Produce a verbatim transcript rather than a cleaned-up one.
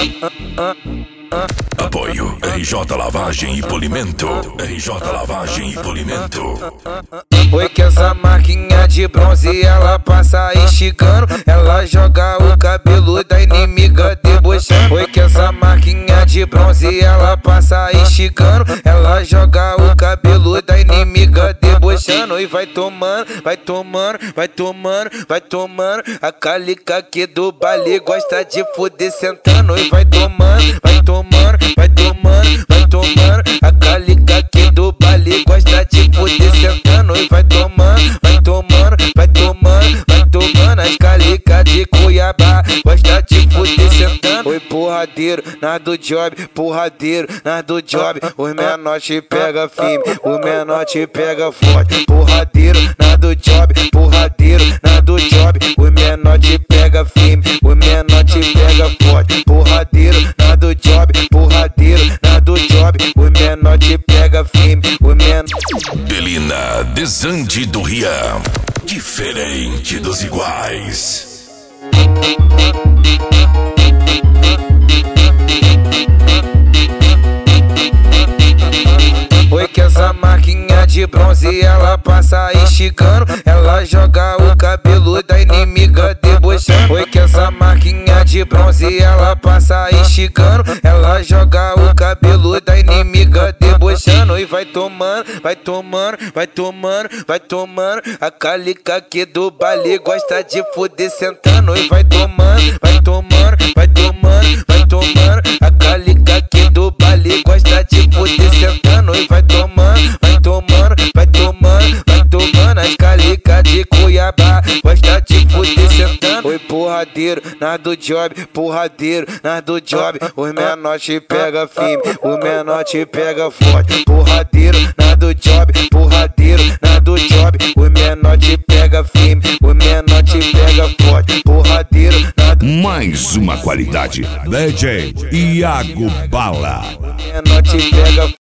Apoio R J Lavagem e Polimento. R J Lavagem e Polimento. Oi, que essa marquinha de bronze ela passa esticando. Ela joga o cabelo da inimiga debochando. Oi, que essa marquinha de bronze ela passa esticando. Ela joga o cabelo da inimiga debochando. E vai tomando, vai tomando, vai tomando, vai tomando. A calica aqui do baile gosta de foder sentando. E vai tomando, vai tomando, vai tomando, vai tomando. A calica aqui do baile gosta de foder sentando. E vai tomando, vai tomando, vai tomando, vai tomando. As calica de Cuiabá gosta de foder sentando. Oi, porradeiro, nas do job, porradeiro, nas do job. Os menor te pega firme, os menor te pega forte. Porradeiro, nas do job, porradeiro, nas do job. Os menor te pega firme, os menor te pega forte. Porradeiro, nas do job, porradeiro, nas do job. Os menor te pega firme, os menor. Belina Desande do Rian. Diferente dos iguais. Oi, que essa marquinha de bronze ela passa esticando. Ela joga o cabelo da inimiga debochando. Oi, que essa marquinha de bronze ela passa esticando. Ela joga o cabelo da inimiga debochando. E vai tomando, vai tomando, vai tomando, vai tomando. A calica aqui do baile gosta de foder sentando. E vai tomando, vai tomando, vai tomando, vai tomando. A calica aqui do baile gosta de foder sentando. E vai tomando, vai tomando, vai tomando, vai tomando. As calica de Cuiabá gosta de foder sentando. Oi, porradeiro, nas do job, porradeiro, nas do job. Os menor te pega firme, os menor te pega forte. Porradeiro, nas do job, porradeiro, nas do job. Os menor te pega firme, os menor te pega forte. Porradeiro, nas do... Mais uma qualidade. D J Iago Bala. Os menor te pega